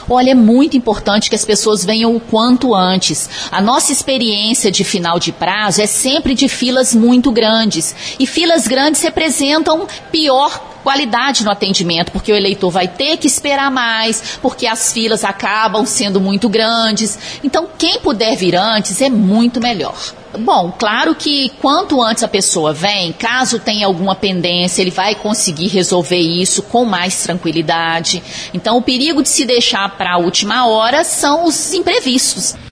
Olha, é muito importante que as pessoas venham o quanto antes. A nossa experiência de final de prazo é sempre de filas muito grandes. E filas grandes representam pior qualidade no atendimento, porque o eleitor vai ter que esperar mais, porque as filas acabam sendo muito grandes. Então, quem puder vir antes é muito melhor. Bom, claro que quanto antes a pessoa vem, caso tenha alguma pendência, ele vai conseguir resolver isso com mais tranquilidade. Então, o perigo de se deixar para a última hora são os imprevistos.